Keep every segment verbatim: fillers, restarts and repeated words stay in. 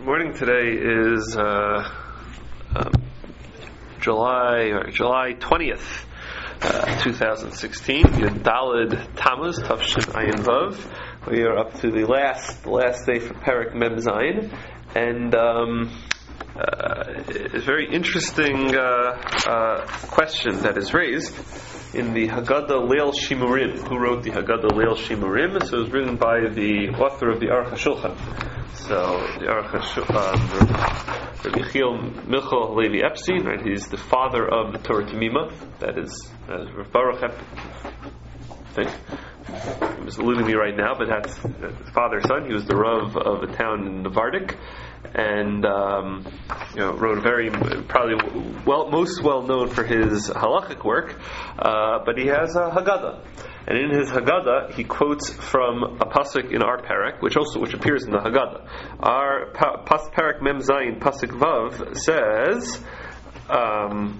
Morning today is uh, um, July or July twentieth, uh, two thousand sixteen. Yud Daled Tammuz Tavshin Ayin Vav. We are up to the last the last day for Perek Mem Zayin, and um, uh, a very interesting uh, uh, question that is raised in the Haggadah Leil Shimurim. Who wrote the Haggadah Leil Shimurim? So it was written by the author of the Aruch HaShulchan. So the Aruch HaShulchan, um, Rabbi Yechiel Michal Levi Epstein, right? He's the father of the Torah Tamima. That is, as Rav Baruch Ep- I think. He was eluding me right now, but that's his father's son. He was the Rav of a town in Novardik, and um, you know, wrote a very probably well most well known for his halachic work. Uh, but he has a Haggadah, and in his Haggadah he quotes from a pasuk in our Perek, which also which appears in the Haggadah. Our pas, Perek Mem Zayin pasuk Vav says. Um,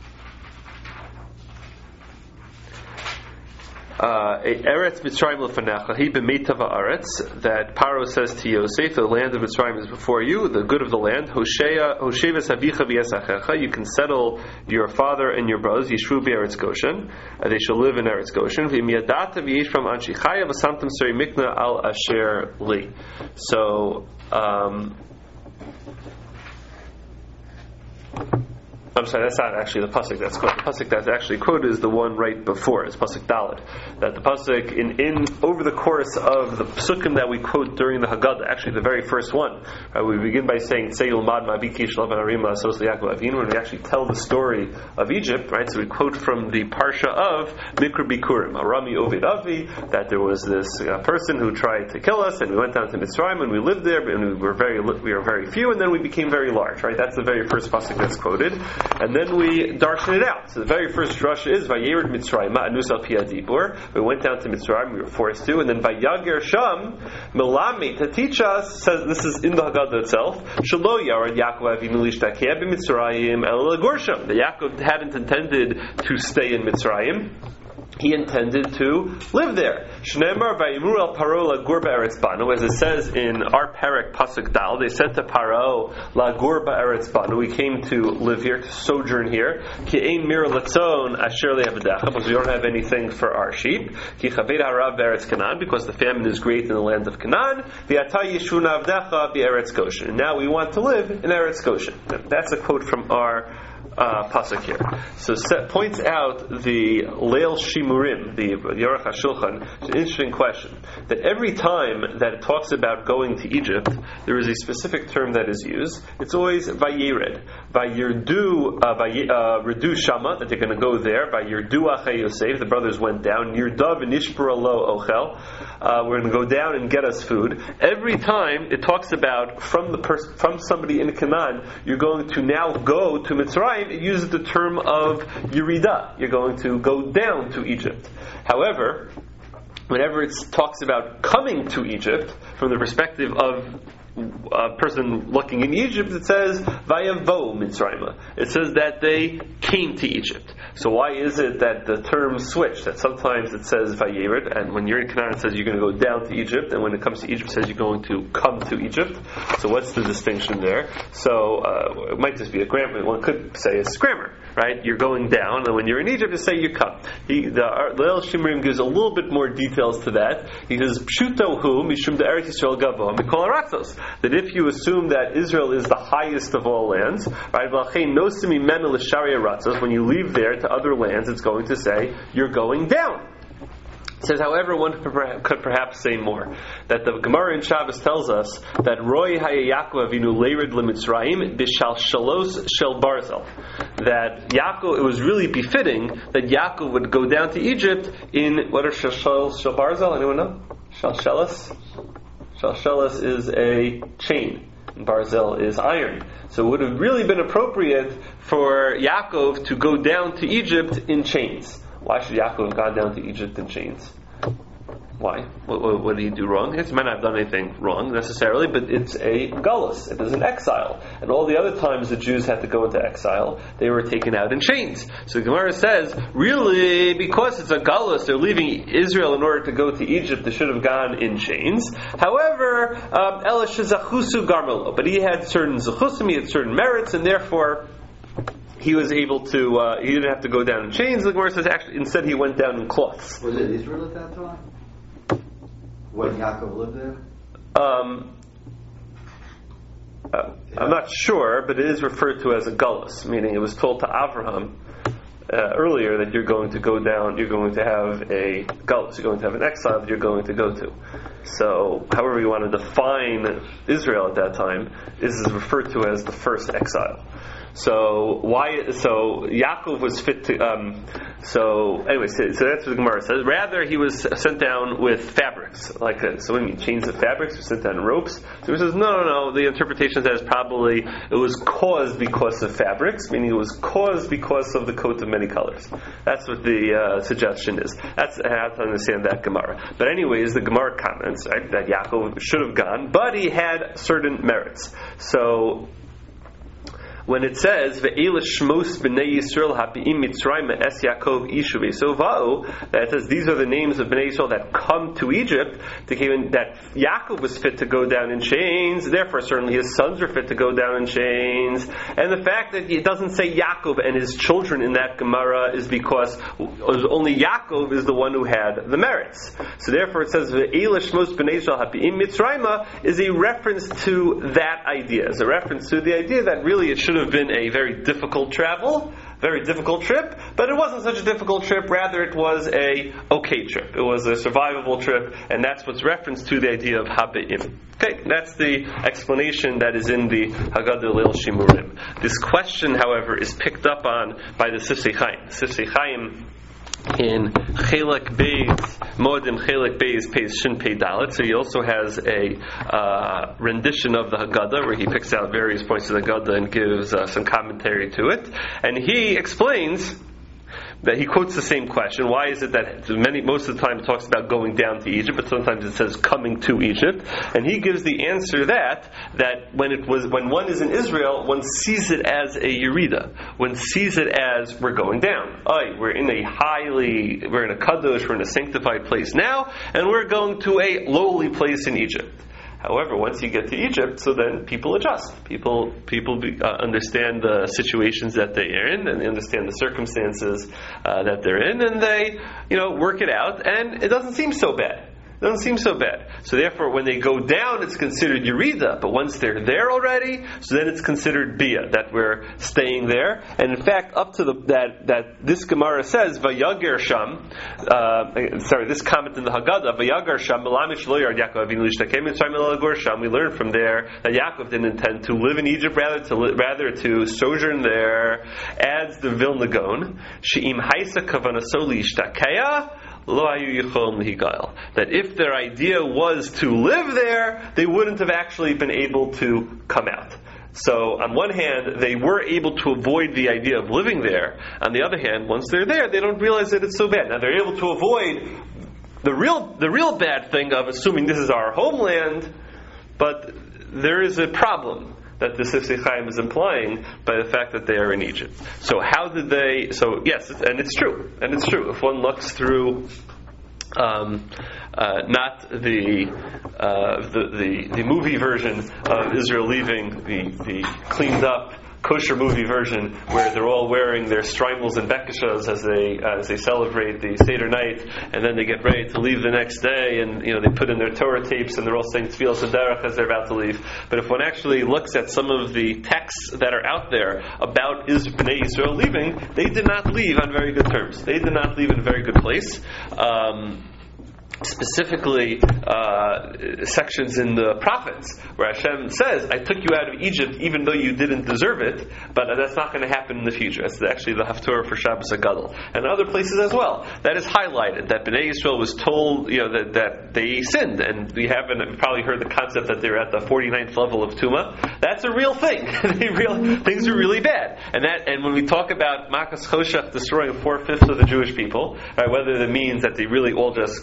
Uh, Eretz Mitzrayim lefanecha, he b'meitav haaretz, that Paro says to Yosef, the land of Mitzrayim is before you, the good of the land. Hoshea, Hosheves havicha v'yesachecha, you can settle your father and your brothers. Yishru b'Eretz Goshen, uh, they shall live in Eretz Goshen. V'miyadata v'yishram anshi chaya v'samtam seri mikna al asher li. So, um, I'm sorry, that's not actually the pasuk that's quoted. The pasuk that's actually quoted is the one right before. It's pasuk Daled. That the pasuk in, in over the course of the psukim that we quote during the Haggadah, actually the very first one, right, we begin by saying Tzeyul Mad Ma'abiki Shlav Arima Sos Yaakov Avinu, when we actually tell the story of Egypt, right? So we quote from the parsha of Mikra Bikurim, Arami Ovid Avi, that there was this uh, person who tried to kill us, and we went down to Mitzrayim, and we lived there, and we were very we were very few, and then we became very large, right? That's the very first pasuk that's quoted. And then we darshan it out. So the very first drasha is Vayered Mitzrayim Anus al Piyadibur. We went down to Mitzrayim, we were forced to, and then Vayager Sham Melami to teach us, says this is in the Haggadah itself. Shelo Yared Yaakov Avinu Lishtakeh b'Mitzrayim El Gorsham. The Yaakov hadn't intended to stay in Mitzrayim. He intended to live there. Shneimar vayimur al Paro lagur ba'eretz banu, as it says in our Perek pasuk Dal. They said to Paro lagur ba'eretz banu, we came to live here, to sojourn here. Ki ein mir latzon asher le'avadecha, because we don't have anything for our sheep. Ki chaved harav ba'eretz Canaan, because the famine is great in the land of Canaan. V'ata yishuna avdecha b'eretz Goshen. And now we want to live in Eretz Goshen. That's a quote from our Uh, pasuk here. So set, points out the Leil Shimurim, the Aruch HaShulchan. It's an interesting question. That every time that it talks about going to Egypt, there is a specific term that is used. It's always Vayered. Vayirdu, uh, Vayirdu Shama, that they're going to go there. Vayirdu Achei Yosef, the brothers went down. Yirdav Nishpura Lo Ochel. Uh, we're going to go down and get us food. Every time it talks about from the pers- from somebody in Canaan, you're going to now go to Mitzrayim. It uses the term of Yerida. You're going to go down to Egypt. However, whenever it talks about coming to Egypt, from the perspective of a person looking in Egypt, it says Vayavo Mitzrayim. It says that they came to Egypt. So why is it that the terms switch? That sometimes it says Vayered, and when you're in Canaan it says you're going to go down to Egypt, and when it comes to Egypt it says you're going to come to Egypt. So what's the distinction there? So uh, it might just be a grammar. One could say it's grammar, right? You're going down, and when you're in Egypt you say you come. He, the Leil Shimurim gives a little bit more details to that. He says Pshuto hu mishum de'eretz Yisrael gavo mikol haratzos. That if you assume that Israel is the highest of all lands, right? When you leave there to other lands, it's going to say you're going down. It says, however, one could perhaps say more. That the Gemara in Shabbos tells us that Roy Haya Yaakov Avinu Leirid LeMitzrayim Bishal Shalos Shel Barzel. That Yaakov, it was really befitting that Yaakov would go down to Egypt in, what are Shal Shel Barzel? Anyone know? Shalshelis? Shalshelis is a chain, and Barzel is iron. So it would have really been appropriate for Yaakov to go down to Egypt in chains. Why should Yaakov have gone down to Egypt in chains? Why? What, what, what did he do wrong? He might not have done anything wrong necessarily, but it's a galus. It is an exile. And all the other times the Jews had to go into exile, they were taken out in chains. So the Gemara says, really, because it's a galus, they're leaving Israel in order to go to Egypt, they should have gone in chains. However, um, Elish zachusu garmelo, but he had certain zachusim, he had certain merits, and therefore he was able to, uh, he didn't have to go down in chains. The Gemara says, actually, instead he went down in cloths. Was it Israel at that time? When Yaakov lived there? Um, uh, I'm not sure, but it is referred to as a gullus, meaning it was told to Avraham uh, earlier that you're going to go down, you're going to have a gullus, you're going to have an exile that you're going to go to. So, however you want to define Israel at that time, this is referred to as the first exile. So why? So Yaakov was fit to. Um, so anyway, so, so that's what the Gemara says. Rather, he was sent down with fabrics, like a, so. What do you mean chains of fabrics? He was sent down in ropes. So he says, no, no, no. The interpretation says probably it was caused because of fabrics, meaning it was caused because of the coat of many colors. That's what the uh, suggestion is. That's how to understand that Gemara. But anyways, the Gemara comments right, that Yaakov should have gone, but he had certain merits. So when it says ve'ela shmos b'nei Yisrael habi'im Mitzrayim es Yaakov ishu v'esovau, that it says these are the names of Bnei Yisrael that come to Egypt, that Yaakov was fit to go down in chains, therefore certainly his sons were fit to go down in chains. And the fact that it doesn't say Yaakov and his children in that Gemara is because only Yaakov is the one who had the merits. So therefore it says ve'ela shmos b'nei Yisrael habi'im Mitzrayim is a reference to that idea, is a reference to the idea that really it should have been a very difficult travel, very difficult trip, but it wasn't such a difficult trip, rather it was a okay trip. It was a survivable trip, and that's what's referenced to the idea of Habe'im. Okay, that's the explanation that is in the Haggadah Leil Shimurim. This question, however, is picked up on by the Sifsei Chaim. Sifsei Chaim in Chelek Beis, Moedim Chelek Beis, Pei Shin Pei Dalet. So he also has a uh, rendition of the Haggadah where he picks out various points of the Haggadah and gives uh, some commentary to it. And he explains that he quotes the same question. Why is it that many, most of the time it talks about going down to Egypt, but sometimes it says coming to Egypt? And he gives the answer that that when it was when one is in Israel, one sees it as a yerida. One sees it as we're going down. Oy, we're in a highly, we're in a kadosh, we're in a sanctified place now, and we're going to a lowly place in Egypt. However, once you get to Egypt, so then people adjust. People people be, uh, understand the situations that they are in, and they understand the circumstances uh, that they're in, and they, you know, work it out, and it doesn't seem so bad. It doesn't seem so bad. So therefore, when they go down, it's considered Yerida. But once they're there already, so then it's considered Bia, that we're staying there. And in fact, up to the that that this Gemara says, Vayager Sham, uh, sorry, this comment in the Haggadah, Vayager Sham, Melamish Lo Yard Yaakov Avinu L'Shtakem Mitzrayim Ela Lagur Sham. We learn from there that Yaakov didn't intend to live in Egypt, rather to li- rather to sojourn there. Adds the Vilna Gaon, She'im Haisa Kavanaso L'Shtakeya, that if their idea was to live there, they wouldn't have actually been able to come out. So on one hand, they were able to avoid the idea of living there. On the other hand, once they're there, they don't realize that it's so bad. Now they're able to avoid the real the real bad thing of assuming this is our homeland, but there is a problem that the Sifsei Chaim is implying by the fact that they are in Egypt. So how did they? So yes, and it's true, and it's true. If one looks through, um, uh, not the, uh, the the the movie version of Israel leaving, the the cleaned up kosher movie version where they're all wearing their streimels and bekishas as they uh, as they celebrate the Seder night, and then they get ready to leave the next day, and you know they put in their Torah tapes and they're all saying Tefillah Sederach as they're about to leave. But if one actually looks at some of the texts that are out there about Is- Bnei Yisrael leaving, they did not leave on very good terms. They did not leave in a very good place. Um, Specifically, uh, sections in the prophets where Hashem says, I took you out of Egypt even though you didn't deserve it, but that's not going to happen in the future. That's actually the Haftorah for Shabbos HaGadol. And other places as well. That is highlighted, that Bnei Yisrael was told, you know, that, that they sinned. And we haven't probably heard the concept that they're at the forty-ninth level of Tumah. That's a real thing. they real, things are really bad. And that, and when we talk about Makas Choshech destroying four-fifths of the Jewish people, right, whether it means that they really all just collapsed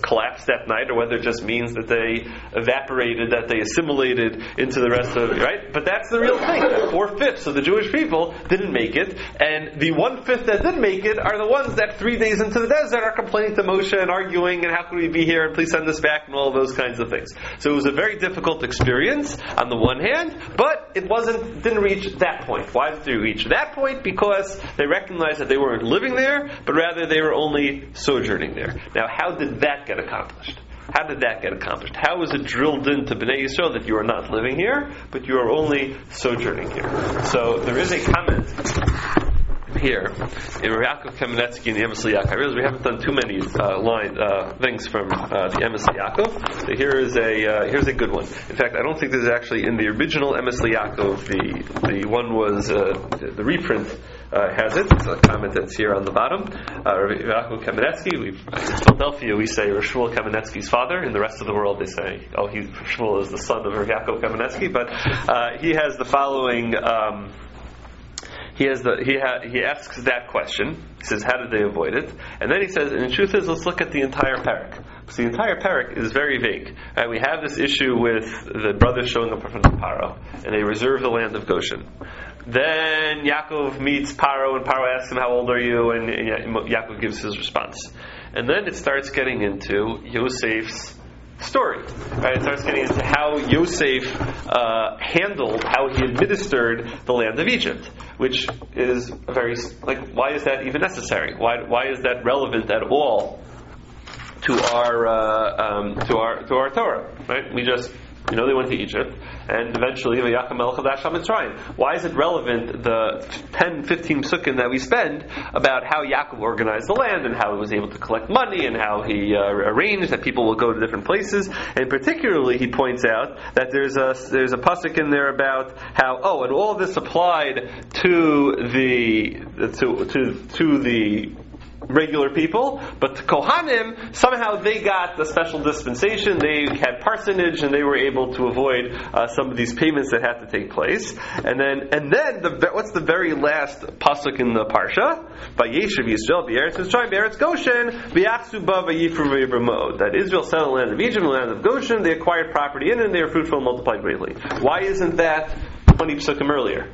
passed that night, or whether it just means that they evaporated, that they assimilated into the rest of it, right? But that's the real thing. Four-fifths of the Jewish people didn't make it, and the one-fifth that did make it are the ones that three days into the desert are complaining to Moshe and arguing, and how can we be here, and please send us back, and all those kinds of things. So it was a very difficult experience on the one hand, but it wasn't didn't reach that point. Why did they reach that point? Because they recognized that they weren't living there, but rather they were only sojourning there. Now, how did that get accomplished? How did that get accomplished? How was it drilled into Bnei Yisrael that you are not living here, but you are only sojourning here? So there is a comment here in Yaakov Kamenetsky in the Emes Yaakov. I realize we haven't done too many uh, line uh, things from uh, the Emes Yaakov. So here is a uh, here's a good one. In fact, I don't think this is actually in the original Emes Yaakov. The the one was uh, the, the reprint uh, has it. It's a comment that's here on the bottom. Uh, Yaakov Kamenetsky. We've, in Philadelphia, we say Shmuel Kamenetsky's father. In the rest of the world, they say, oh, he Shmuel is the son of Yaakov Kamenetsky. But uh, he has the following. Um, He has the he ha, he asks that question. He says, "How did they avoid it?" And then he says, "And the truth is, let's look at the entire parak. So the entire parak is very vague. Right? We have this issue with the brothers showing up in front of Paro, and they reserve the land of Goshen. Then Yaakov meets Paro, and Paro asks him, "How old are you?" And Yaakov gives his response. And then it starts getting into Yosef's story. Right? It starts getting into how Yosef uh, handled, how he administered the land of Egypt, which is a very like. Why is that even necessary? Why why is that relevant at all to our uh, um, to our to our Torah? Right? We just. You know, they went to Egypt, and eventually, Vayakam El Chadash HaMitzrayim. Why is it relevant, the ten, fifteen psukim that we spend, about how Yaakov organized the land, and how he was able to collect money, and how he uh, arranged that people will go to different places? And particularly, he points out that there's a there's a pasuk in there about how, oh, and all this applied to the to to to the regular people, but the Kohanim, somehow they got the special dispensation. They had parsonage, and they were able to avoid uh, some of these payments that had to take place. And then, and then, the, what's the very last pasuk in the parsha? Vayeshev Yisrael b'Eretz Mitzrayim b'Eretz Goshen v'yachzu ba v'yifru v'yivramod. That Israel settled the land of Egypt, the land of Goshen. They acquired property in it, and they are fruitful and multiplied greatly. Why isn't that twenty psukim earlier?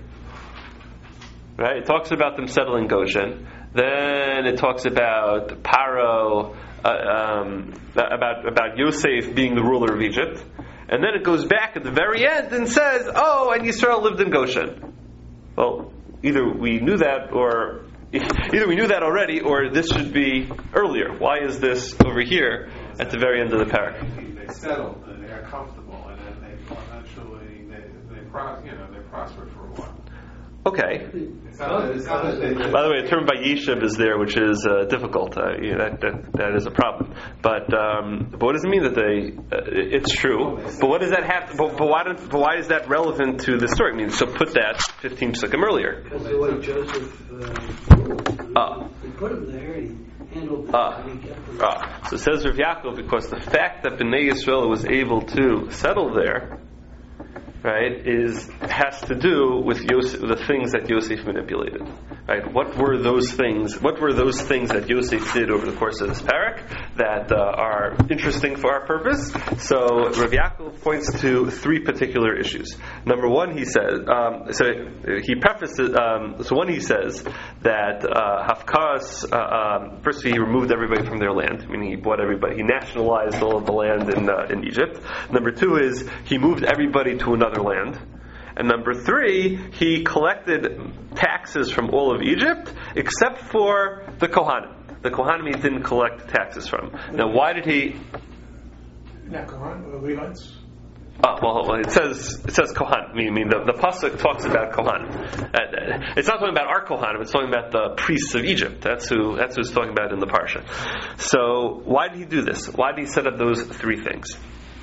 Right? It talks about them settling Goshen. Then it talks about Paro, uh, um, about about Yosef being the ruler of Egypt, and then it goes back at the very end and says, "Oh, and Yisrael lived in Goshen." Well, either we knew that, or either we knew that already, or this should be earlier. Why is this over here at the very end of the parak? They settled and they're comfortable, and then they eventually they they pros, you know they prospered for a while. Okay. It's not, it's not that they, By the way, the term Vayeshev is there, which is uh, difficult. Uh, you know, that, that that is a problem. But um, but what does it mean that they? Uh, it's true. But what does that have? To, but, but why? Don't, but why is that relevant to the story? I mean, so put that fifteen psukim earlier. Because the way Joseph uh, uh, he put him there, and he handled it, uh, and he kept him. uh, so it says Rav Yaakov, because the fact that Bnei Yisrael was able to settle there, right, is has to do with Yosef, the things that Yosef manipulated. Right? What were those things? What were those things that Yosef did over the course of this parak that uh, are interesting for our purpose? So Rav Yaakov points to three particular issues. Number one, he says. Um, so he prefaces. Um, so one, he says that uh, Hafkas. Uh, um, first, he removed everybody from their land. Meaning, he bought everybody. He nationalized all of the land in uh, in Egypt. Number two is he moved everybody to another land. And number three, he collected taxes from all of Egypt except for the Kohanim. The Kohanim he didn't collect taxes from. Now, why did he? Not Kohan, Levites. Oh, well, it says it says Kohan. I mean, I mean the, the pasuk talks about Kohan. Uh, it's not talking about our Kohanim. It's talking about the priests of Egypt. That's who. That's who it's talking about in the parsha. So, why did he do this? Why did he set up those three things?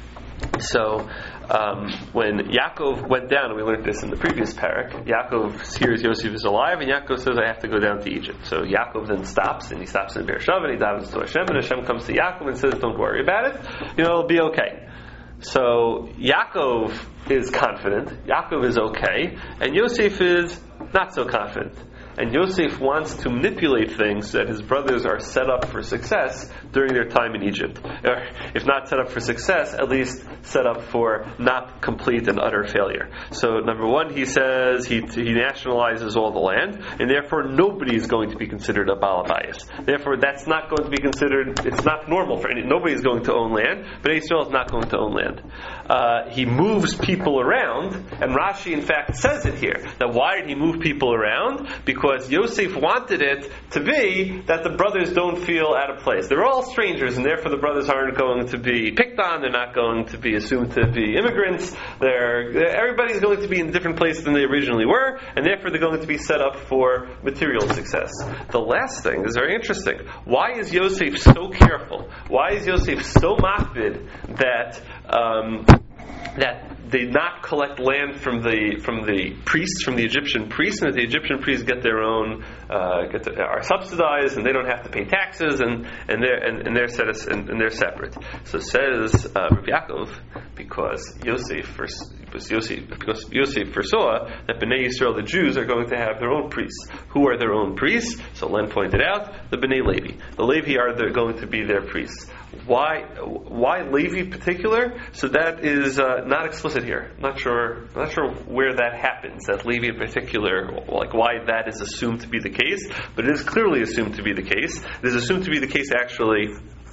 So, um, when Yaakov went down, and we learned this in the previous parak, Yaakov hears Yosef is alive, and Yaakov says, I have to go down to Egypt. So Yaakov then stops, and he stops in Beersheba, and he davens to Hashem, and Hashem comes to Yaakov and says, don't worry about it, you know, it'll be okay. So Yaakov is confident, Yaakov is okay, and Yosef is not so confident. and Yosef wants to manipulate things so that his brothers are set up for success during their time in Egypt. Or, if not set up for success, at least set up for not complete and utter failure. So, number one, he says he, he nationalizes all the land, and therefore nobody is going to be considered a Baal Bayis. Therefore, that's not going to be considered, it's not normal for any, nobody is going to own land, but Israel is not going to own land. Uh, he moves people around, and Rashi in fact says it here. Now, why did he move people around? Because Yosef wanted it to be that the brothers don't feel out of place. They're all strangers, and therefore the brothers aren't going to be picked on, they're not going to be assumed to be immigrants, they're, everybody's going to be in a different place than they originally were, and therefore they're going to be set up for material success. The last thing is very interesting. Why is Yosef so careful? Why is Yosef so makbid that um, that they not collect land from the from the priests, from the Egyptian priests, and that the Egyptian priests get their own uh, get to, are subsidized, and they don't have to pay taxes, and and they're and, and they're set as, and, and they're separate. So says uh, Rav Yaakov, because Yosef because Yosef because Yosef foresaw that Bnei Yisrael, the Jews, are going to have their own priests. Who are their own priests? So Len pointed out the Bnei Levi. The Levi are they're going to be their priests. Why why Levi in particular? So that is uh, not explicit here. Not sure not sure where that happens. That Levi in particular, like why that is assumed to be the case, but it is clearly assumed to be the case. It is assumed to be the case actually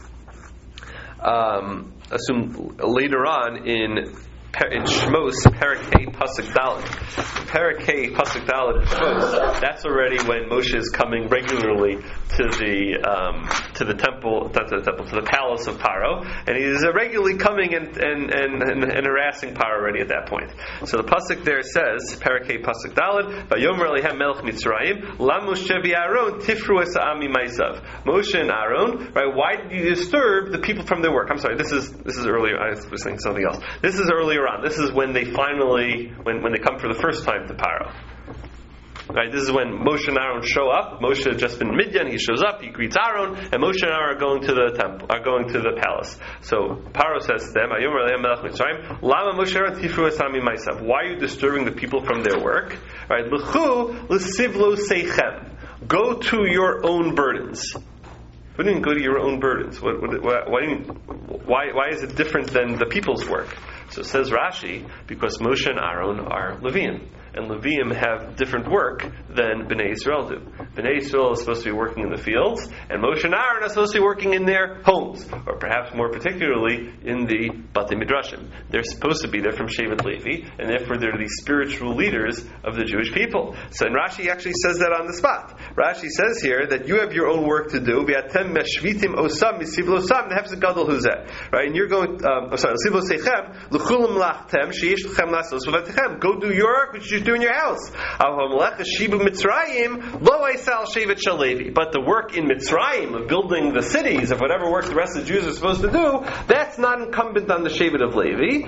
um, assumed later on in in Shmos, Parakeh Pasuk Dalet. Parakeh Pasuk Dalet in Shmos, that's already when Moshe is coming regularly to the um, to the temple, not to the temple, to the palace of Paro, and he is regularly coming and and, and, and, and harassing Paro already at that point. So the pasuk there says, Parakeh Pasuk Dalet, Vayomer Alehem Melech Mitzrayim, Lam Moshe v'Aaron Tifru es Ami Maisav. Moshe and Aaron, right? Why did you disturb the people from their work? I'm sorry, this is this is earlier. I was saying something else. This is earlier on. This is when they finally, when, when they come for the first time to Paro. Right, this is when Moshe and Aaron show up. Moshe has just been in Midian. He shows up. He greets Aaron, and Moshe and Aaron are going to the temple, are going to the palace. So Paro says to them, "Lama Moshe Aaron tifru esami ma'asav." Why are you disturbing the people from their work? Right, l'chu l'sivlo seichem. Go to your own burdens. What do you mean go to your own burdens? What, what, what, why, do you, why, why is it different than the people's work? So it says Rashi, because Moshe and Aaron are Leviim. And Leviim have different work than Bnei Yisrael do. Bnei Yisrael is supposed to be working in the fields, and Moshe and Aaron are supposed to be working in their homes, or perhaps more particularly in the Batei Midrashim. They're supposed to be there from Shevet Levi, and therefore they're the spiritual leaders of the Jewish people. So, and Rashi actually says that on the spot. Rashi says here that you have your own work to do. V'atem meshvitim osam misivlo sam nehefzek gadol huzeh. Right, and you're going. Um, I'm sorry. Sivlo seichem l'chulam lachtem sheyesh lechem lasos v'vatechem. Go do your work, which you do in your house. But the work in Mitzrayim of building the cities, of whatever work the rest of the Jews are supposed to do, that's not incumbent on the Shevet of Levi.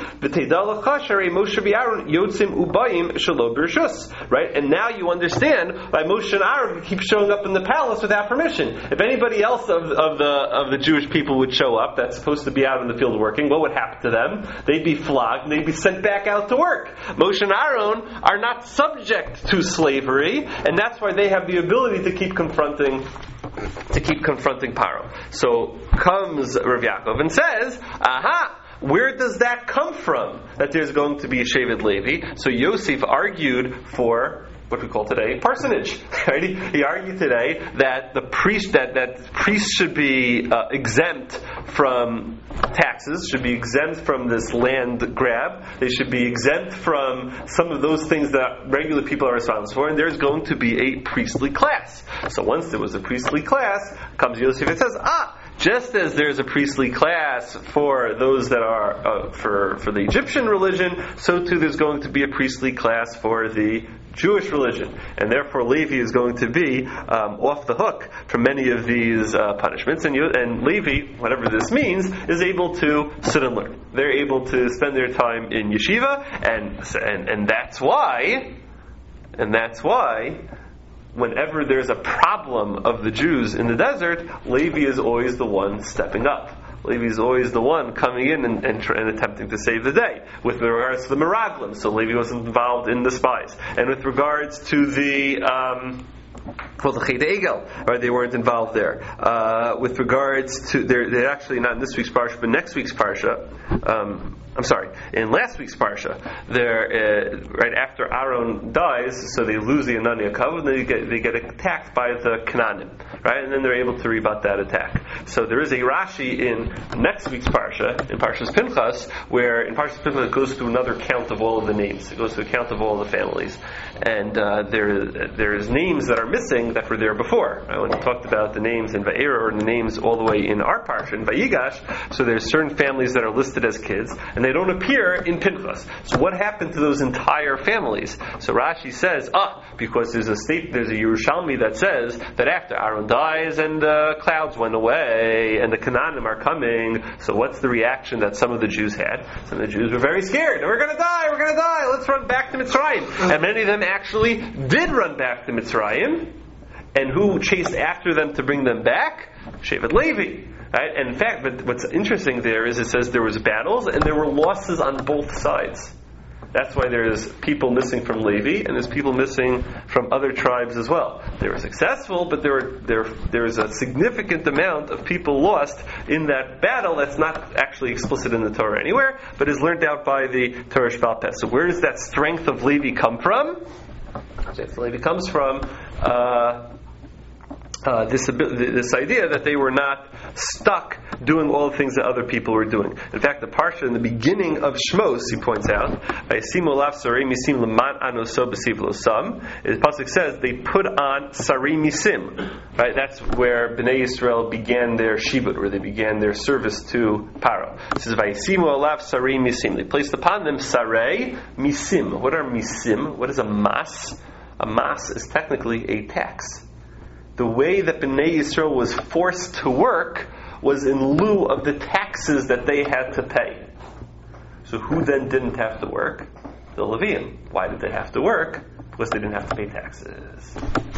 Right? And now you understand why Moshe and Aaron keep showing up in the palace without permission. If anybody else of, of the of the Jewish people would show up that's supposed to be out in the field working, what would happen to them? They'd be flogged and they'd be sent back out to work. Moshe and Aaron are not subject to slavery, and that's why they have the ability to keep confronting to keep confronting Paro. So comes Rav Yaakov and says, aha, where does that come from? That there's going to be a Shevet Levi. So Yosef argued for what we call today parsonage. Right? He, he argued today that the priest that, that priests should be uh, exempt from taxes, should be exempt from this land grab. They should be exempt from some of those things that regular people are responsible for, and there's going to be a priestly class. So once there was a priestly class, comes Yosef and says, ah, just as there's a priestly class for those that are uh, for for the Egyptian religion, so too there's going to be a priestly class for the Jewish religion, and therefore Levi is going to be um, off the hook from many of these uh, punishments. And, you, and Levi, whatever this means, is able to sit and learn. They're able to spend their time in yeshiva, and and and that's why, and that's why. Whenever there's a problem of the Jews in the desert, Levi is always the one stepping up. Levi is always the one coming in and, and, and attempting to save the day. With regards to the Meraglim, so Levi wasn't involved in the spies. And with regards to the um, well, the Chet Egel, right? They weren't involved there. Uh, with regards to, they're, they're actually not in this week's parsha, but next week's parsha. Um, I'm sorry, in last week's parsha, they're uh, right after Aaron dies, so they lose the Anania Kavod, and they get they get attacked by the Canaanim, right? And then they're able to rebut that attack. So there is a Rashi in next week's parsha, in Parshas Pinchas, where in Parshas Pinchas it goes through another count of all of the names. It goes through a count of all the families, and uh, there there's names that are missing that were there before. Right? When we talked about the names in Va'era, or the names all the way in our parsha in Vayigash, so there's certain families that are listed as kids, and they don't appear in Pinchas. So what happened to those entire families? So Rashi says, ah, because there's a state, there's a Yerushalmi that says that after Aaron dies and the uh, clouds went away and the Canaanim are coming, so what's the reaction that some of the Jews had? Some of the Jews were very scared. We're going to die, we're going to die, let's run back to Mitzrayim. And many of them actually did run back to Mitzrayim. And who chased after them to bring them back? Shevet Levi. Right? And in fact, but what's interesting there is it says there was battles and there were losses on both sides. That's why there's people missing from Levi and there's people missing from other tribes as well. They were successful, but there were there there's a significant amount of people lost in that battle that's not actually explicit in the Torah anywhere, but is learned out by the Torah Sheba'al Peh. So where does that strength of Levi come from? Strength of Levi comes from uh, Uh, this this idea that they were not stuck doing all the things that other people were doing. In fact, the parsha in the beginning of Shmos, he points out, the pasuk says they put on Sari Misim. Right, that's where Bnei Yisrael began their shibud, where they began their service to Paro. It says Vayisimu alav Sari Misim. They placed upon them Sarei Misim. What are Misim? What is a mas? A mas is technically a tax. The way that Bnei Yisrael was forced to work was in lieu of the taxes that they had to pay. So who then didn't have to work? The Leviim. Why did they have to work? Because they didn't have to pay taxes.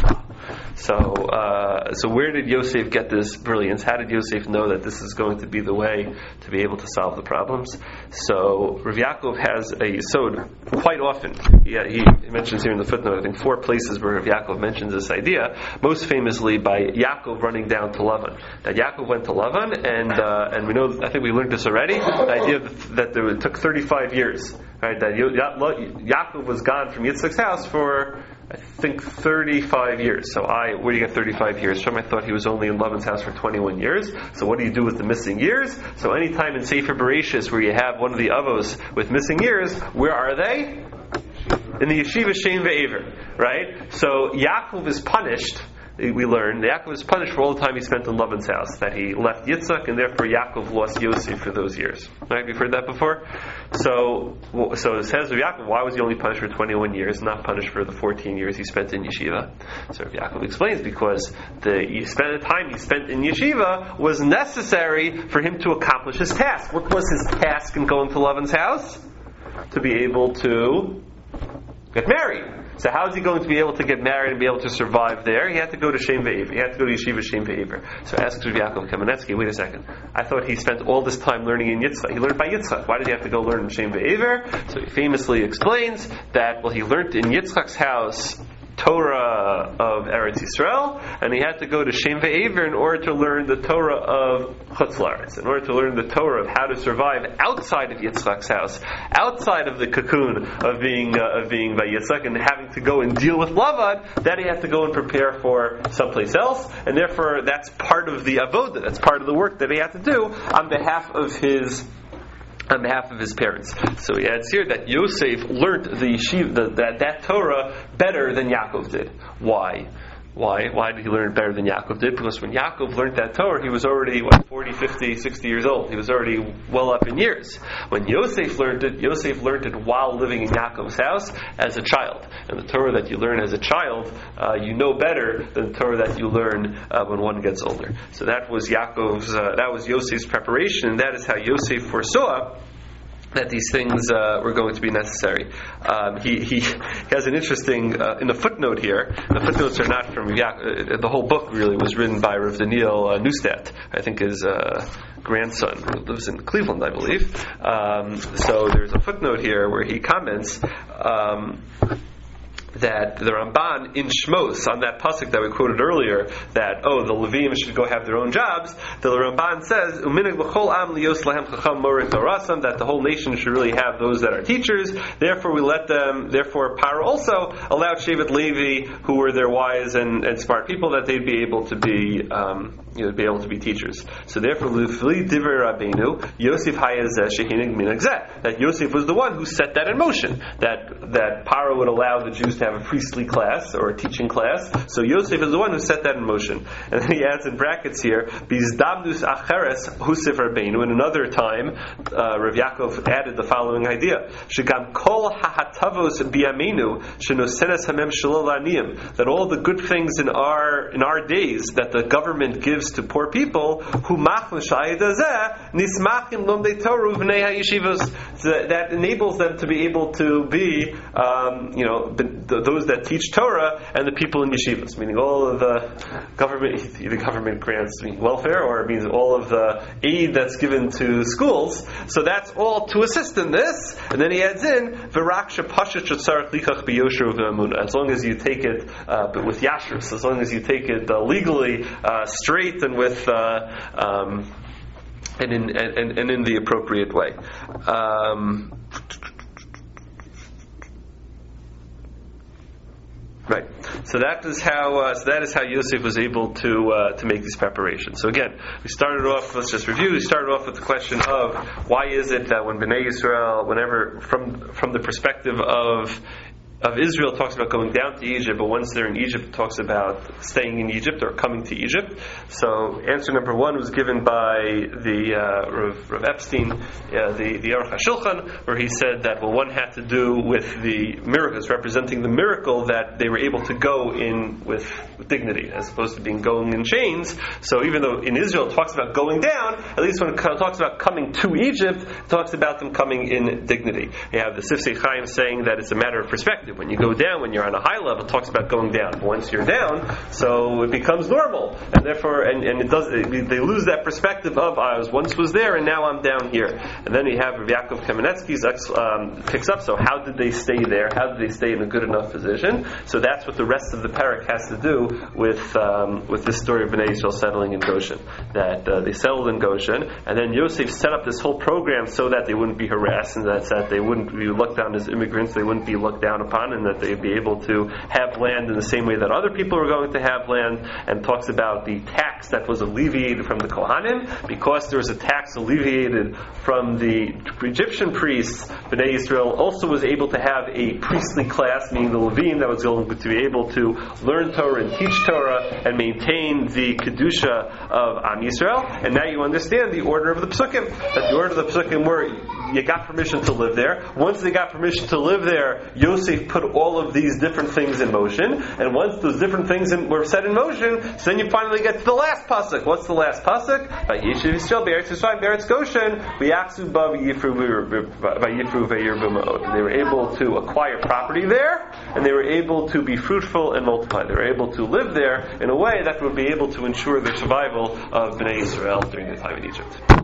So, uh, so where did Yosef get this brilliance? How did Yosef know that this is going to be the way to be able to solve the problems? So, Rav Yaakov has a yesod quite often. He, he mentions here in the footnote, I think, four places where Rav Yaakov mentions this idea. Most famously by Yaakov running down to Lavan. That Yaakov went to Lavan, and uh, and we know, I think we learned this already. The idea that there, it took thirty-five years, right? That Yaakov was gone from Yitzchak's house for, I think, thirty-five years. So I, where do you get thirty-five years from? I thought he was only in Lavan's house for twenty-one years. So what do you do with the missing years? So anytime in Sefer Bereshis where you have one of the avos with missing years, where are they? In the yeshiva Shem Ve'ever, right? So Yaakov is punished. We learn that Yaakov is punished for all the time he spent in Lavan's house, that he left Yitzchak, and therefore Yaakov lost Yosef for those years. Right? You've heard that before? So, so it says of Yaakov, why was he only punished for twenty-one years, not punished for the fourteen years he spent in yeshiva? So Yaakov explains, because the, he spent the time he spent in yeshiva was necessary for him to accomplish his task. What was his task in going to Lavan's house? To be able to get married. So how is he going to be able to get married and be able to survive there? He had to go to Shem Ve'ever. He had to go to Yeshiva Shem Ve'ever. So asks Rav Yaakov Kamenetsky, wait a second. I thought he spent all this time learning in Yitzchak. He learned by Yitzchak. Why did he have to go learn in Shem Ve'ever? So he famously explains that, well, he learned in Yitzchak's house Torah of Eretz Yisrael, and he had to go to Shem Ve'ever in order to learn the Torah of Chutz La'aretz, in order to learn the Torah of how to survive outside of Yitzchak's house, outside of the cocoon of being uh, of being by Yitzchak, and having to go and deal with Lavan. That he had to go and prepare for someplace else, and therefore that's part of the avodah, that's part of the work that he had to do on behalf of his. on behalf of his parents. So he adds here that Yosef learned the yeshiva, the, that, that Torah better than Yaakov did. Why? Why? Why did he learn it better than Yaakov did? Because when Yaakov learned that Torah, he was already, what, forty, fifty, sixty years old. He was already well up in years. When Yosef learned it, Yosef learned it while living in Yaakov's house as a child. And the Torah that you learn as a child, uh, you know better than the Torah that you learn uh, when one gets older. So that was Yaakov's, uh, that was Yosef's preparation, and that is how Yosef foresaw that these things uh, were going to be necessary. Um, he, he has an interesting, uh, in the footnote here, the footnotes are not from Yaakov, uh, the whole book really was written by Rav Daniel uh, Neustadt, I think his uh, grandson, who lives in Cleveland, I believe. Um, so there's a footnote here where he comments, um, that the Ramban in Shmos, on that pasuk that we quoted earlier, that, oh, the Levim should go have their own jobs, the Ramban says, "Uminig b'chol am liyos lahem chacham morid torasam," that the whole nation should really have those that are teachers. Therefore, we let them, therefore, Paro also allowed Shevet Levi, who were their wise and, and smart people, that they'd be able to be, um, you know, be able to be teachers. So therefore, Lifli Divrei Rabbeinu, Yosef hayazeh shehinig minag zeh, that Yosef was the one who set that in motion, that, that Paro would allow the Jews to have a priestly class or a teaching class. So Yosef is the one who set that in motion. And then he adds in brackets here, Bizdamnus acheres husif Rabbeinu. In another time, uh, Rav Yaakov added the following idea: Shegam kol hahatavos biyamenu shenosenes hamem shalol aniyim. That all the good things in our in our days that the government gives to poor people, who machnu shayidazeh nismachim lomdei Torah v'nei hayeshivos, that enables them to be able to be, um, you know, the, the, those that teach Torah and the people in yeshivas, meaning all of the government, either government grants welfare, or it means all of the aid that's given to schools. So that's all to assist in this. And then he adds in, "V'rak shepashat shetzarich likach b'yosher v'emunah." As long as you take it, uh, but with yashrus, as long as you take it uh, legally uh, straight and with. Uh, um, And in and, and in the appropriate way. Um, right. So that is how. Uh, so that is how Yosef was able to uh, to make these preparations. So again, we started off. Let's just review. We started off with the question of why is it that when Bnei Yisrael, whenever from from the perspective of of Israel, talks about going down to Egypt, but once they're in Egypt, it talks about staying in Egypt or coming to Egypt. So answer number one was given by the uh, Rav, Rav Epstein, uh, the the Aruch HaShulchan, where he said that, well, one had to do with the miracles, representing the miracle that they were able to go in with, with dignity, as opposed to being going in chains. So even though in Israel it talks about going down, at least when it talks about coming to Egypt, it talks about them coming in dignity. You have the Sifsei Chaim saying that it's a matter of perspective. When you go down, when you're on a high level, it talks about going down. But once you're down, so it becomes normal, and therefore, and, and it does. It, they lose that perspective of I was once was there, and now I'm down here. And then you have Rav Yaakov Kamenetsky's um, picks up. So how did they stay there? How did they stay in a good enough position? So that's what the rest of the parak has to do with um, with this story of Bnei Yisrael settling in Goshen. That uh, they settled in Goshen, and then Yosef set up this whole program so that they wouldn't be harassed, and that's that they wouldn't be looked down as immigrants. They wouldn't be looked down upon, and that they'd be able to have land in the same way that other people were going to have land, and talks about the tax that was alleviated from the Kohanim. Because there was a tax alleviated from the Egyptian priests, Bnei Yisrael also was able to have a priestly class, meaning the Levim, that was going to be able to learn Torah and teach Torah and maintain the Kedusha of Am Yisrael. And now you understand the order of the Psukim, that the order of the Psukim were, you got permission to live there. Once they got permission to live there, Yosef put all of these different things in motion, and once those different things in, were set in motion, so then you finally get to the last pasuk. What's the last pasuk? Vayishev Yisrael be'eretz Yisrael be'eretz Goshen v'yachzu ba v'yifru v'yir b'ma'od. They were able to acquire property there, and they were able to be fruitful and multiply. They were able to live there in a way that would be able to ensure the survival of Bnei Yisrael during the time in Egypt.